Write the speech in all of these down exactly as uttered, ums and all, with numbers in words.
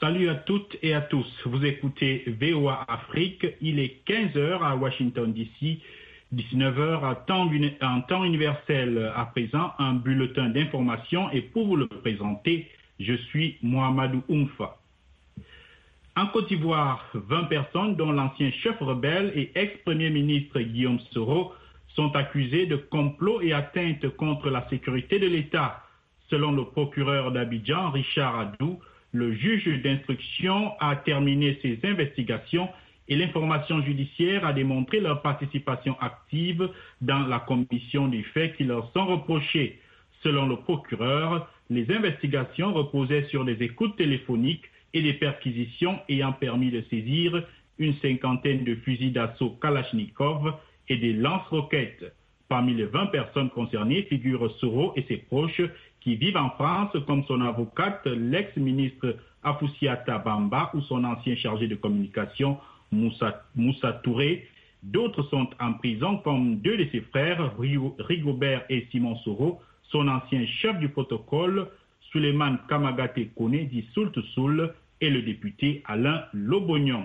Salut à toutes et à tous. Vous écoutez V O A Afrique. Il est quinze heures à Washington D C, dix-neuf heures à temps, en temps universel. À présent, un bulletin d'information et pour vous le présenter, je suis Mohamedou Oumfa. En Côte d'Ivoire, vingt personnes, dont l'ancien chef rebelle et ex-premier ministre Guillaume Soro, sont accusées de complot et atteinte contre la sécurité de l'État. Selon le procureur d'Abidjan, Richard Adou, le juge d'instruction a terminé ses investigations et l'information judiciaire a démontré leur participation active dans la commission des faits qui leur sont reprochés. Selon le procureur, les investigations reposaient sur des écoutes téléphoniques et des perquisitions ayant permis de saisir une cinquantaine de fusils d'assaut Kalachnikov et des lance-roquettes. Parmi les vingt personnes concernées figurent Soro et ses proches qui vivent en France, comme son avocate, l'ex-ministre Afoussiata Bamba ou son ancien chargé de communication Moussa, Moussa Touré. D'autres sont en prison, comme deux de ses frères, Rigobert et Simon Soro, son ancien chef du protocole, Suleiman Kamagate Kone, dit Soult Soul, et le député Alain Lobognon.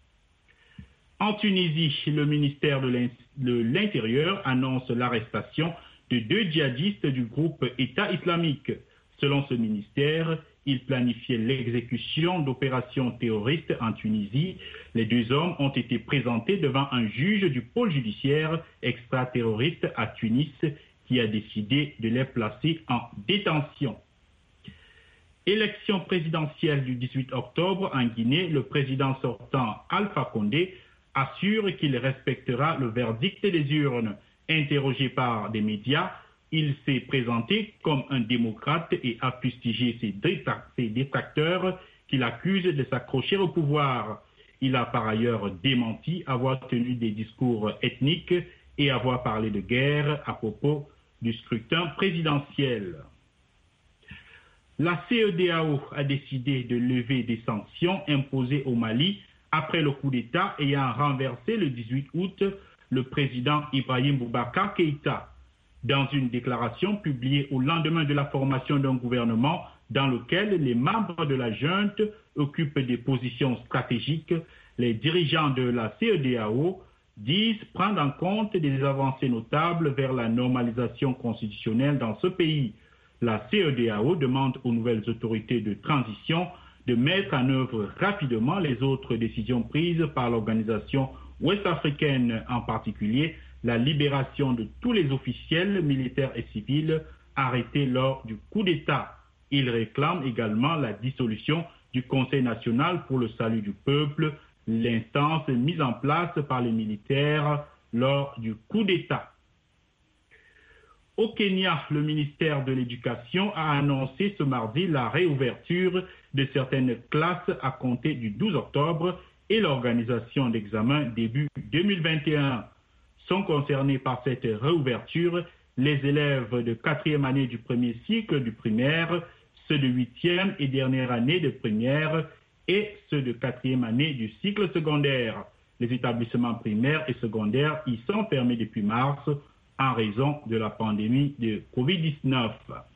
En Tunisie, le ministère de l'Intérieur annonce l'arrestation de deux djihadistes du groupe État islamique. Selon ce ministère, il planifiait l'exécution d'opérations terroristes en Tunisie. Les deux hommes ont été présentés devant un juge du pôle judiciaire extraterroriste à Tunis qui a décidé de les placer en détention. Élection présidentielle du dix-huit octobre en Guinée, le président sortant Alpha Condé assure qu'il respectera le verdict des urnes. Interrogé par des médias, il s'est présenté comme un démocrate et a fustigé ses détracteurs qui l'accusent de s'accrocher au pouvoir. Il a par ailleurs démenti avoir tenu des discours ethniques et avoir parlé de guerre à propos du scrutin présidentiel. La C E D A O a décidé de lever des sanctions imposées au Mali après le coup d'État ayant renversé le dix-huit août le président Ibrahim Boubacar Keïta. Dans une déclaration publiée au lendemain de la formation d'un gouvernement dans lequel les membres de la junte occupent des positions stratégiques, les dirigeants de la C E D A O disent prendre en compte des avancées notables vers la normalisation constitutionnelle dans ce pays. La C E D A O demande aux nouvelles autorités de transition de mettre en œuvre rapidement les autres décisions prises par l'organisation ouest-africaine, en particulier la libération de tous les officiels militaires et civils arrêtés lors du coup d'État. Il réclame également la dissolution du Conseil national pour le salut du peuple, l'instance mise en place par les militaires lors du coup d'État. Au Kenya, le ministère de l'Éducation a annoncé ce mardi la réouverture de certaines classes à compter du douze octobre et l'organisation d'examens début deux mille vingt et un. Sont concernés par cette réouverture les élèves de quatrième année du premier cycle du primaire, ceux de huitième et dernière année de première et ceux de quatrième année du cycle secondaire. Les établissements primaires et secondaires y sont fermés depuis mars en raison de la pandémie de covid dix-neuf.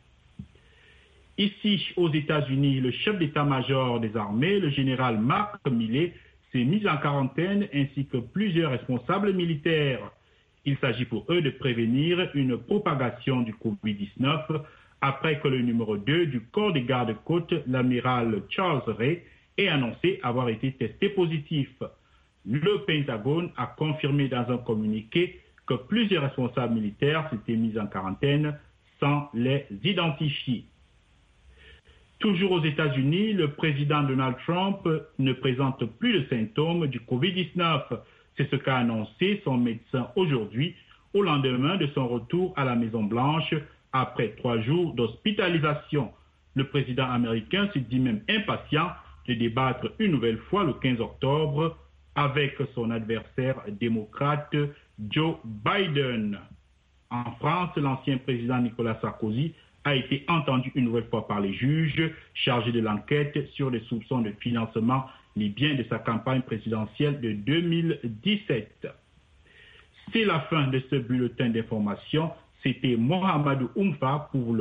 Ici, aux États-Unis, le chef d'état-major des armées, le général Mark Milley, s'est mis en quarantaine ainsi que plusieurs responsables militaires. Il s'agit pour eux de prévenir une propagation du covid dix-neuf après que le numéro deux du corps des gardes-côtes, l'amiral Charles Ray, ait annoncé avoir été testé positif. Le Pentagone a confirmé dans un communiqué que plusieurs responsables militaires s'étaient mis en quarantaine sans les identifier. Toujours aux États-Unis, le président Donald Trump ne présente plus de symptômes du covid dix-neuf. C'est ce qu'a annoncé son médecin aujourd'hui, au lendemain de son retour à la Maison-Blanche après trois jours d'hospitalisation. Le président américain se dit même impatient de débattre une nouvelle fois le quinze octobre avec son adversaire démocrate Joe Biden. En France, l'ancien président Nicolas Sarkozy a été entendu une nouvelle fois par les juges chargés de l'enquête sur les soupçons de financement libyen de sa campagne présidentielle de deux mille dix-sept. C'est la fin de ce bulletin d'information. C'était Mohamedou Oumfa pour le